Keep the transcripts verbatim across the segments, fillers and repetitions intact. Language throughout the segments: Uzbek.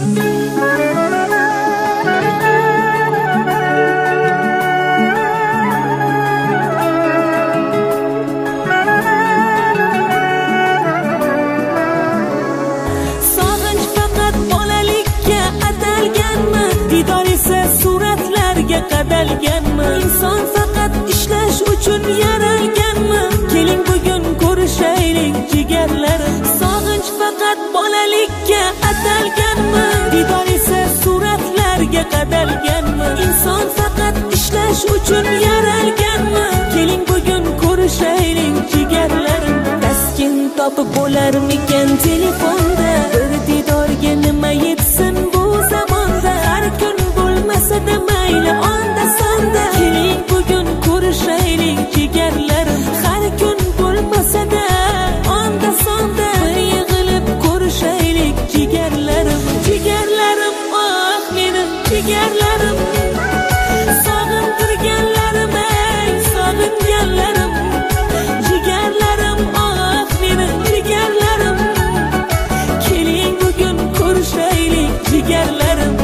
Qadalganmi inson faqat ishlash uchun yaralganmi keling bugun ko'rishaylik jigarlarim sog'inch faqat bolalikka atalganmi didor esa suratlarga qadalganmi inson faqat ishlash uchun yaralganmi keling bugun ko'rishaylik jigarlarim taskin topib bo'larmikan telefonda bir didorga nima yetsin bu zamonda har kun bo'lmasa-da mayli onda sonda keling bugun ko'rishaylik jigarlarim har kun bo'lmasa-da onda sonda bir yig'ilib ko'rishaylik jigarlarim jigarlarim oh mening jigarlarim sog'intirganlarim ey sog'inganlarim jigarlarim oh mening jigarlarim keling bugun ko'rishaylik jigarlarim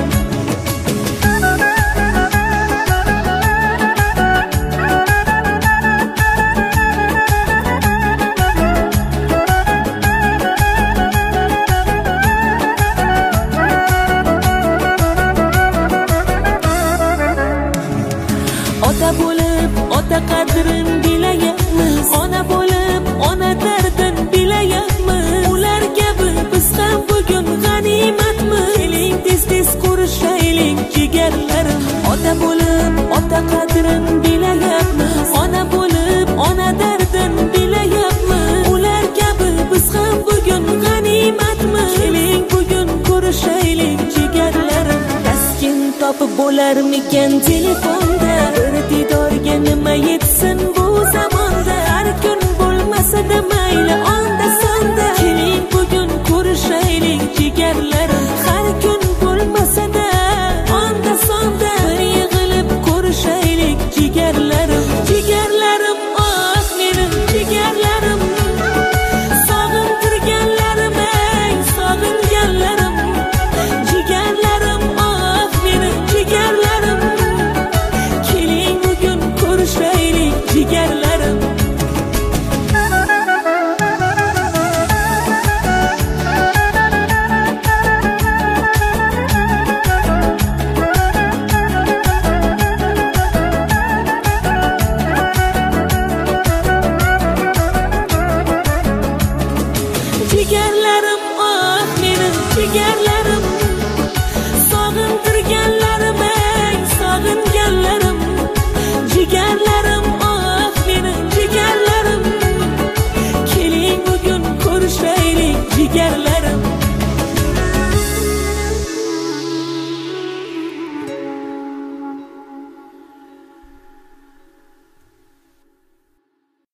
ota bo'lib ota qadrin bilayapmiz ona bo'lib ona dardin bilayapmiz ular kabi biz ham bugun g'animatmiz keling tez tez ko'rishaylik jigarlarim ota bo'lib ota qadrin bilayapmiz ona bo'lib ona dardin bilayapmiz ular kabi biz ham bugun g'animatmiz keling bugun ko'rishaylik jigarlarim taskin topib bo'larmikan telefonda bir didorga nima yetsin bu zamonda har kun bo'lmasa-da mayli onda sonda keling bugun ko'rishaylik jigarlarim